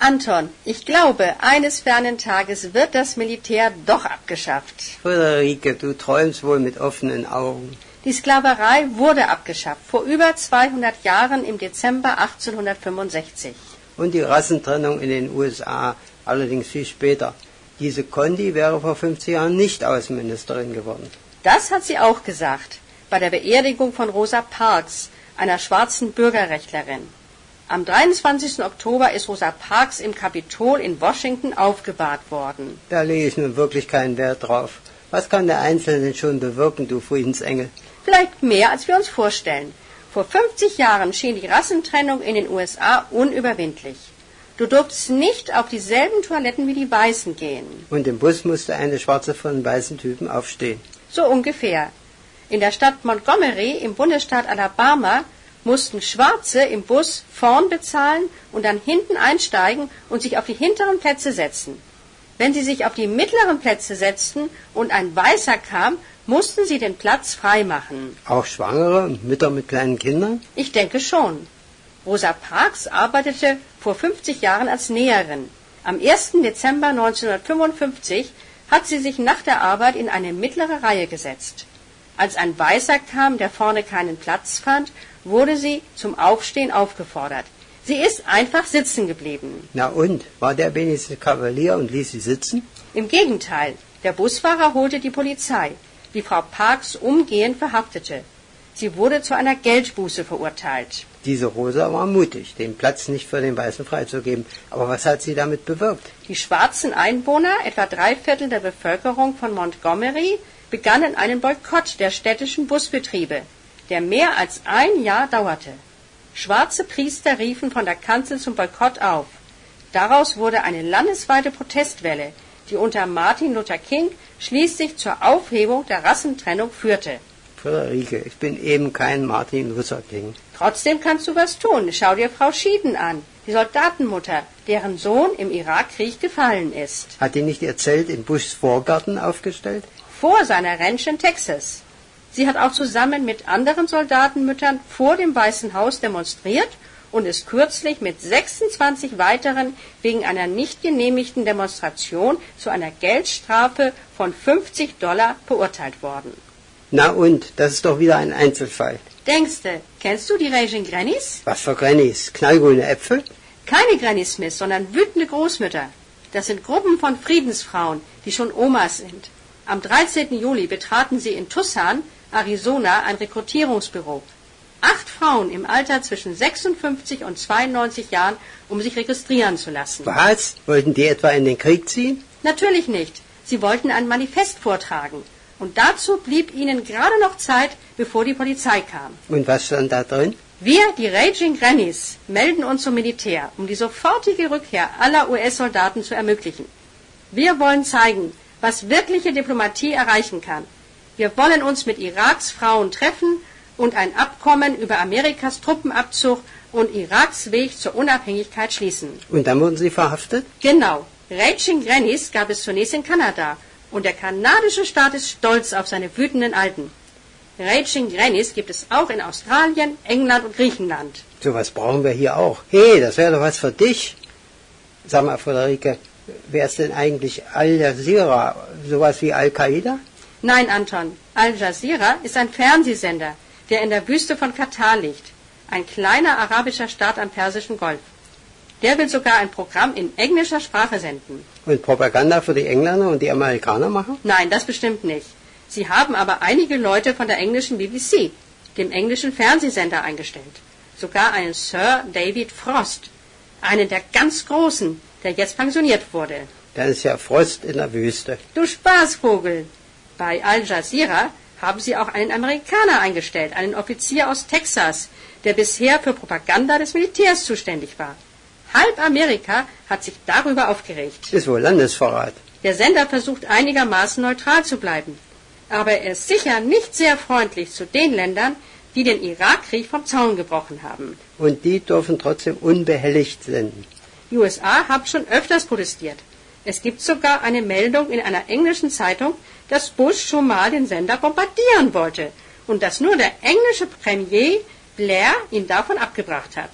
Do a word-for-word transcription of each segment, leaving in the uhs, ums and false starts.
Anton, ich glaube, eines fernen Tages wird das Militär doch abgeschafft. Friederike, du träumst wohl mit offenen Augen. Die Sklaverei wurde abgeschafft, vor über zweihundert Jahren im Dezember achtzehnhundertfünfundsechzig. Und die Rassentrennung in den U S A, allerdings viel später. Diese Condi wäre vor fünfzig Jahren nicht Außenministerin geworden. Das hat sie auch gesagt, bei der Beerdigung von Rosa Parks, einer schwarzen Bürgerrechtlerin. Am dreiundzwanzigsten Oktober ist Rosa Parks im Kapitol in Washington aufgebahrt worden. Da lege ich nun wirklich keinen Wert drauf. Was kann der Einzelne schon bewirken, du Friedensengel? Vielleicht mehr, als wir uns vorstellen. Vor fünfzig Jahren schien die Rassentrennung in den U S A unüberwindlich. Du durftest nicht auf dieselben Toiletten wie die Weißen gehen. Und im Bus musste eine Schwarze von den weißen Typen aufstehen. So ungefähr. In der Stadt Montgomery im Bundesstaat Alabama mussten Schwarze im Bus vorn bezahlen und dann hinten einsteigen und sich auf die hinteren Plätze setzen. Wenn sie sich auf die mittleren Plätze setzten und ein Weißer kam, mussten sie den Platz freimachen. Auch Schwangere und Mütter mit kleinen Kindern? Ich denke schon. Rosa Parks arbeitete vor fünfzig Jahren als Näherin. Am ersten Dezember neunzehnhundertfünfundfünfzig hat sie sich nach der Arbeit in eine mittlere Reihe gesetzt. Als ein Weißer kam, der vorne keinen Platz fand, wurde sie zum Aufstehen aufgefordert. Sie ist einfach sitzen geblieben. Na und? War der wenigstens Kavalier und ließ sie sitzen? Im Gegenteil. Der Busfahrer holte die Polizei, die Frau Parks umgehend verhaftete. Sie wurde zu einer Geldbuße verurteilt. Diese Rosa war mutig, den Platz nicht für den Weißen freizugeben. Aber was hat sie damit bewirkt? Die schwarzen Einwohner, etwa drei Viertel der Bevölkerung von Montgomery, begannen einen Boykott der städtischen Busbetriebe, der mehr als ein Jahr dauerte. Schwarze Priester riefen von der Kanzel zum Boykott auf. Daraus wurde eine landesweite Protestwelle, die unter Martin Luther King schließlich zur Aufhebung der Rassentrennung führte. Friederike, ich bin eben kein Martin Luther King. Trotzdem kannst du was tun. Schau dir Frau Schieden an, die Soldatenmutter, deren Sohn im Irakkrieg gefallen ist. Hat die nicht ihr Zelt in Bushs Vorgarten aufgestellt? Vor seiner Ranch in Texas. Sie hat auch zusammen mit anderen Soldatenmüttern vor dem Weißen Haus demonstriert und ist kürzlich mit sechsundzwanzig weiteren wegen einer nicht genehmigten Demonstration zu einer Geldstrafe von fünfzig Dollar verurteilt worden. Na und, das ist doch wieder ein Einzelfall. Denkste, kennst du die Raging Grannies? Was für Grannies? Knallgrüne Äpfel? Keine Grannies, Miss, sondern wütende Großmütter. Das sind Gruppen von Friedensfrauen, die schon Omas sind. Am dreizehnten Juli betraten sie in Tucson, Arizona, ein Rekrutierungsbüro. Acht Frauen im Alter zwischen sechsundfünfzig und zweiundneunzig Jahren, um sich registrieren zu lassen. Was? Wollten die etwa in den Krieg ziehen? Natürlich nicht. Sie wollten ein Manifest vortragen. Und dazu blieb ihnen gerade noch Zeit, bevor die Polizei kam. Und was stand da drin? Wir, die Raging Grannies, melden uns zum Militär, um die sofortige Rückkehr aller U S-Soldaten zu ermöglichen. Wir wollen zeigen, was wirkliche Diplomatie erreichen kann. Wir wollen uns mit Iraks Frauen treffen und ein Abkommen über Amerikas Truppenabzug und Iraks Weg zur Unabhängigkeit schließen. Und dann wurden sie verhaftet? Genau. Raging Grannies gab es zunächst in Kanada. Und der kanadische Staat ist stolz auf seine wütenden Alten. Raging Grannies gibt es auch in Australien, England und Griechenland. So was brauchen wir hier auch. Hey, das wäre doch was für dich. Sag mal, Friederike, wer ist denn eigentlich Al Jazeera? Sowas wie Al-Qaida? Nein, Anton. Al Jazeera ist ein Fernsehsender, der in der Wüste von Katar liegt. Ein kleiner arabischer Staat am Persischen Golf. Der will sogar ein Programm in englischer Sprache senden. Und Propaganda für die Engländer und die Amerikaner machen? Nein, das bestimmt nicht. Sie haben aber einige Leute von der englischen B B C, dem englischen Fernsehsender, eingestellt. Sogar einen Sir David Frost, einen der ganz Großen, der jetzt pensioniert wurde. Dann ist ja Frost in der Wüste. Du Spaßvogel! Bei Al Jazeera haben sie auch einen Amerikaner eingestellt, einen Offizier aus Texas, der bisher für Propaganda des Militärs zuständig war. Halb Amerika hat sich darüber aufgeregt. Ist wohl Landesverrat. Der Sender versucht einigermaßen neutral zu bleiben. Aber er ist sicher nicht sehr freundlich zu den Ländern, die den Irakkrieg vom Zaun gebrochen haben. Und die dürfen trotzdem unbehelligt senden. Die U S A haben schon öfters protestiert. Es gibt sogar eine Meldung in einer englischen Zeitung, dass Bush schon mal den Sender bombardieren wollte und dass nur der englische Premier Blair ihn davon abgebracht hat.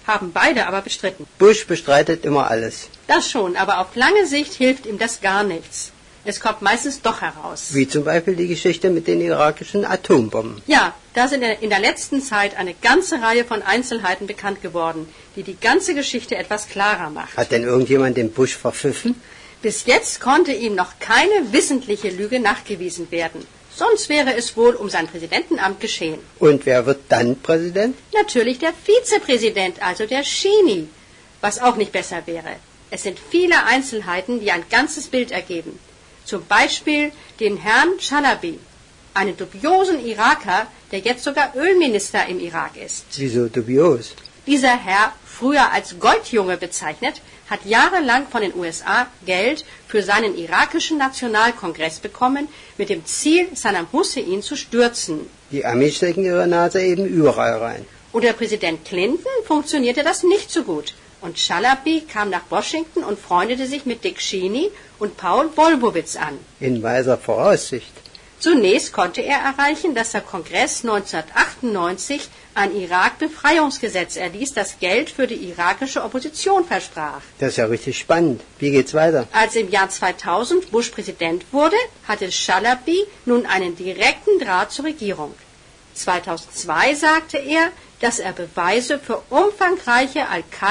haben beide aber bestritten. Bush bestreitet immer alles. Das schon, aber auf lange Sicht hilft ihm das gar nichts. Es kommt meistens doch heraus. Wie zum Beispiel die Geschichte mit den irakischen Atombomben. Ja, da sind in der letzten Zeit eine ganze Reihe von Einzelheiten bekannt geworden, die die ganze Geschichte etwas klarer macht. Hat denn irgendjemand den Bush verpfiffen? Bis jetzt konnte ihm noch keine wissentliche Lüge nachgewiesen werden. Sonst wäre es wohl um sein Präsidentenamt geschehen. Und wer wird dann Präsident? Natürlich der Vizepräsident, also der Cheney. Was auch nicht besser wäre. Es sind viele Einzelheiten, die ein ganzes Bild ergeben. Zum Beispiel den Herrn Chalabi, einen dubiosen Iraker, der jetzt sogar Ölminister im Irak ist. Wieso dubios? Dieser Herr, früher als Goldjunge bezeichnet, hat jahrelang von den U S A Geld für seinen irakischen Nationalkongress bekommen, mit dem Ziel, Saddam Hussein zu stürzen. Die Amis stecken ihre Nase eben überall rein. Unter Präsident Clinton funktionierte das nicht so gut. Und Chalabi kam nach Washington und freundete sich mit Dick Cheney und Paul Wolfowitz an. In weiser Voraussicht. Zunächst konnte er erreichen, dass der Kongress neunzehnhundertachtundneunzig ein Irak-Befreiungsgesetz erließ, das Geld für die irakische Opposition versprach. Das ist ja richtig spannend. Wie geht's weiter? Als im Jahr zweitausend Bush Präsident wurde, hatte Chalabi nun einen direkten Draht zur Regierung. zweitausendzwei sagte er, dass er Beweise für umfangreiche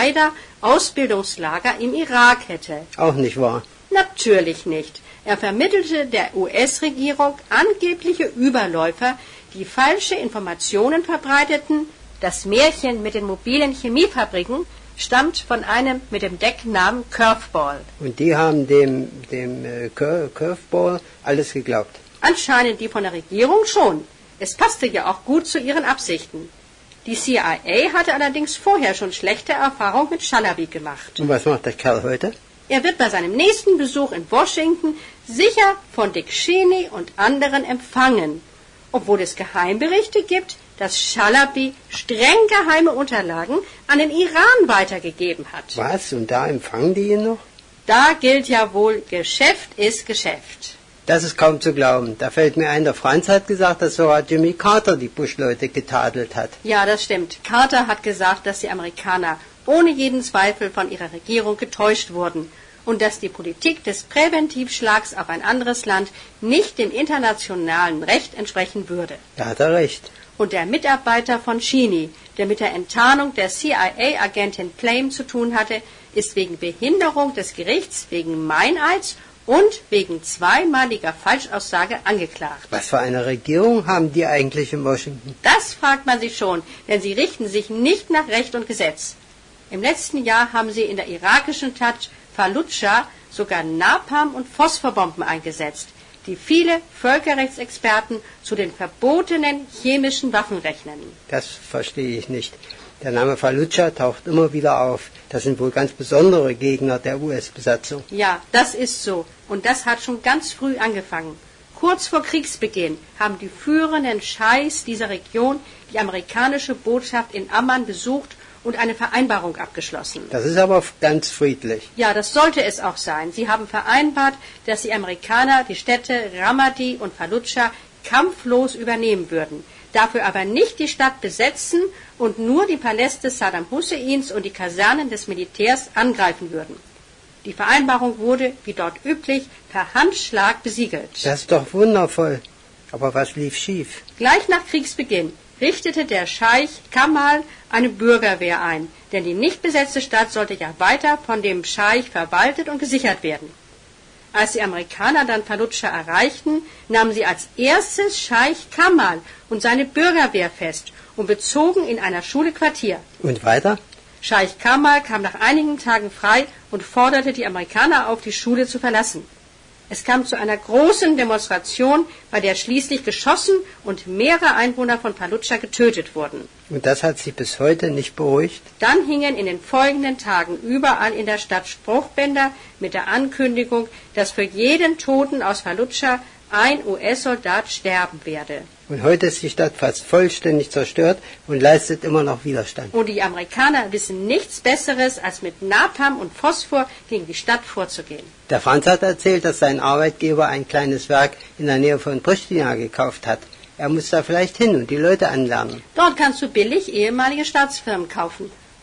Al-Qaida-Ausbildungslager im Irak hätte. Auch nicht wahr. Natürlich nicht. Er vermittelte der U S-Regierung angebliche Überläufer, die falsche Informationen verbreiteten. Das Märchen mit den mobilen Chemiefabriken stammt von einem mit dem Decknamen Curveball. Und die haben dem, dem äh, Cur Curveball alles geglaubt. Anscheinend die von der Regierung schon. Es passte ja auch gut zu ihren Absichten. Die C I A hatte allerdings vorher schon schlechte Erfahrungen mit Chalabi gemacht. Und was macht der Kerl heute? Er wird bei seinem nächsten Besuch in Washington sicher von Dick Cheney und anderen empfangen, obwohl es Geheimberichte gibt, dass Chalabi streng geheime Unterlagen an den Iran weitergegeben hat. Was? Und da empfangen die ihn noch? Da gilt ja wohl, Geschäft ist Geschäft. Das ist kaum zu glauben. Da fällt mir ein, der Franz hat gesagt, dass sogar Jimmy Carter die Bush-Leute getadelt hat. Ja, das stimmt. Carter hat gesagt, dass die Amerikaner ohne jeden Zweifel von ihrer Regierung getäuscht wurden und dass die Politik des Präventivschlags auf ein anderes Land nicht dem internationalen Recht entsprechen würde. Da hat er recht. Und der Mitarbeiter von Cheney, der mit der Enttarnung der C I A-Agentin Flame zu tun hatte, ist wegen Behinderung des Gerichts, wegen Meineids und wegen zweimaliger Falschaussage angeklagt. Was für eine Regierung haben die eigentlich in Washington? Das fragt man sich schon, denn sie richten sich nicht nach Recht und Gesetz. Im letzten Jahr haben sie in der irakischen Stadt Fallujah sogar Napalm- und Phosphorbomben eingesetzt, die viele Völkerrechtsexperten zu den verbotenen chemischen Waffen rechnen. Das verstehe ich nicht. Der Name Fallujah taucht immer wieder auf. Das sind wohl ganz besondere Gegner der U S-Besatzung. Ja, das ist so. Und das hat schon ganz früh angefangen. Kurz vor Kriegsbeginn haben die führenden Scheichs dieser Region die amerikanische Botschaft in Amman besucht und eine Vereinbarung abgeschlossen. Das ist aber ganz friedlich. Ja, das sollte es auch sein. Sie haben vereinbart, dass die Amerikaner die Städte Ramadi und Fallujah kampflos übernehmen würden, dafür aber nicht die Stadt besetzen und nur die Paläste Saddam Husseins und die Kasernen des Militärs angreifen würden. Die Vereinbarung wurde, wie dort üblich, per Handschlag besiegelt. Das ist doch wundervoll. Aber was lief schief? Gleich nach Kriegsbeginn richtete der Scheich Kamal eine Bürgerwehr ein, denn die nicht besetzte Stadt sollte ja weiter von dem Scheich verwaltet und gesichert werden. Als die Amerikaner dann Fallujah erreichten, nahmen sie als erstes Scheich Kamal und seine Bürgerwehr fest und bezogen in einer Schule Quartier. Und weiter? Scheich Kamal kam nach einigen Tagen frei und forderte die Amerikaner auf, die Schule zu verlassen. Es kam zu einer großen Demonstration, bei der schließlich geschossen und mehrere Einwohner von Fallujah getötet wurden. Und das hat sich bis heute nicht beruhigt? Dann hingen in den folgenden Tagen überall in der Stadt Spruchbänder mit der Ankündigung, dass für jeden Toten aus Fallujah ein U S-Soldat sterben werde. Und heute ist die Stadt fast vollständig zerstört und leistet immer noch Widerstand. Und die Amerikaner wissen nichts Besseres, als mit Napalm und Phosphor gegen die Stadt vorzugehen. Der Franz hat erzählt, dass sein Arbeitgeber ein kleines Werk in der Nähe von Pristina gekauft hat. Er muss da vielleicht hin und die Leute anlernen. Dort kannst du billig ehemalige Staatsfirmen kaufen.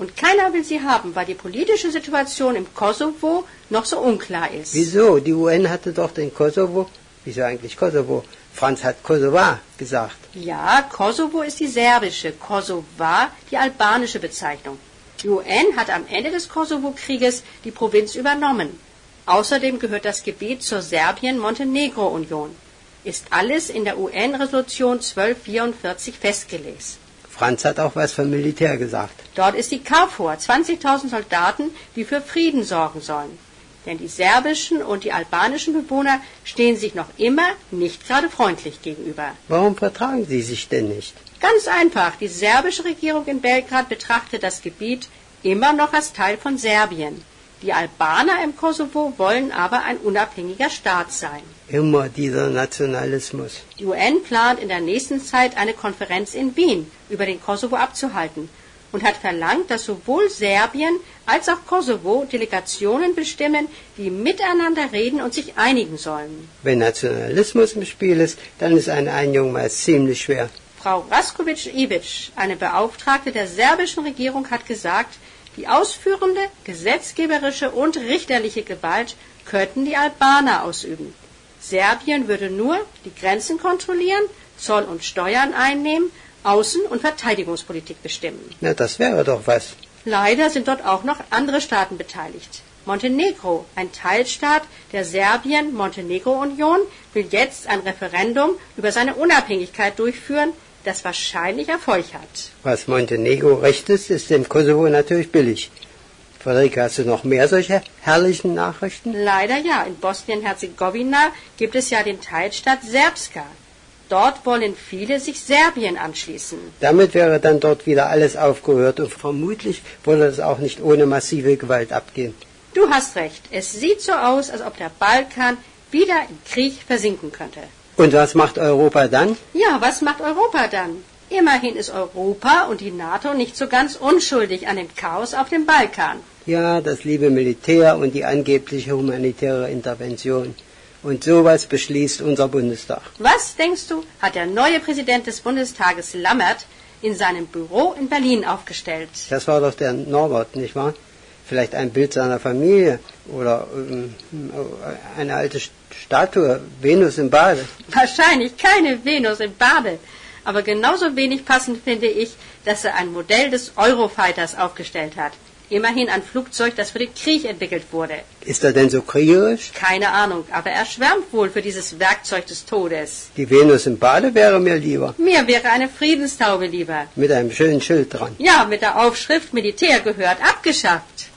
Und keiner will sie haben, weil die politische Situation im Kosovo noch so unklar ist. Wieso? Die U N hatte doch den Kosovo. Wieso eigentlich Kosovo? Franz hat Kosovar gesagt. Ja, Kosovo ist die serbische, Kosovar die albanische Bezeichnung. Die U N hat am Ende des Kosovo-Krieges die Provinz übernommen. Außerdem gehört das Gebiet zur Serbien-Montenegro-Union. Ist alles in der U N-Resolution zwölfhundertvierundvierzig festgelegt. Franz hat auch was vom Militär gesagt. Dort ist die KFOR, zwanzigtausend Soldaten, die für Frieden sorgen sollen. Denn die serbischen und die albanischen Bewohner stehen sich noch immer nicht gerade freundlich gegenüber. Warum vertragen sie sich denn nicht? Ganz einfach, die serbische Regierung in Belgrad betrachtet das Gebiet immer noch als Teil von Serbien. Die Albaner im Kosovo wollen aber ein unabhängiger Staat sein. Immer dieser Nationalismus. Die U N plant in der nächsten Zeit eine Konferenz in Wien über den Kosovo abzuhalten und hat verlangt, dass sowohl Serbien als auch Kosovo Delegationen bestimmen, die miteinander reden und sich einigen sollen. Wenn Nationalismus im Spiel ist, dann ist eine Einigung meist ziemlich schwer. Frau Raskovic-Ivic, eine Beauftragte der serbischen Regierung, hat gesagt, die ausführende, gesetzgeberische und richterliche Gewalt könnten die Albaner ausüben. Serbien würde nur die Grenzen kontrollieren, Zoll und Steuern einnehmen, Außen- und Verteidigungspolitik bestimmen. Na, das wäre doch was. Leider sind dort auch noch andere Staaten beteiligt. Montenegro, ein Teilstaat der Serbien-Montenegro-Union, will jetzt ein Referendum über seine Unabhängigkeit durchführen, das wahrscheinlich Erfolg hat. Was Montenegro recht ist, ist dem Kosovo natürlich billig. Friederike, hast du noch mehr solche herrlichen Nachrichten? Leider ja. In Bosnien-Herzegowina gibt es ja den Teilstaat Srpska. Dort wollen viele sich Serbien anschließen. Damit wäre dann dort wieder alles aufgehört und vermutlich würde es auch nicht ohne massive Gewalt abgehen. Du hast recht. Es sieht so aus, als ob der Balkan wieder im Krieg versinken könnte. Und was macht Europa dann? Ja, was macht Europa dann? Immerhin ist Europa und die NATO nicht so ganz unschuldig an dem Chaos auf dem Balkan. Ja, das liebe Militär und die angebliche humanitäre Intervention. Und sowas beschließt unser Bundestag. Was, denkst du, hat der neue Präsident des Bundestages Lammert in seinem Büro in Berlin aufgestellt? Das war doch der Norbert, nicht wahr? Vielleicht ein Bild seiner Familie oder ähm, eine alte Statue, Venus im Bade. Wahrscheinlich keine Venus im Bade. Aber genauso wenig passend finde ich, dass er ein Modell des Eurofighters aufgestellt hat. Immerhin ein Flugzeug, das für den Krieg entwickelt wurde. Ist er denn so kriegerisch? Keine Ahnung, aber er schwärmt wohl für dieses Werkzeug des Todes. Die Venus im Bade wäre mir lieber. Mir wäre eine Friedenstaube lieber. Mit einem schönen Schild dran. Ja, mit der Aufschrift Militär gehört abgeschafft.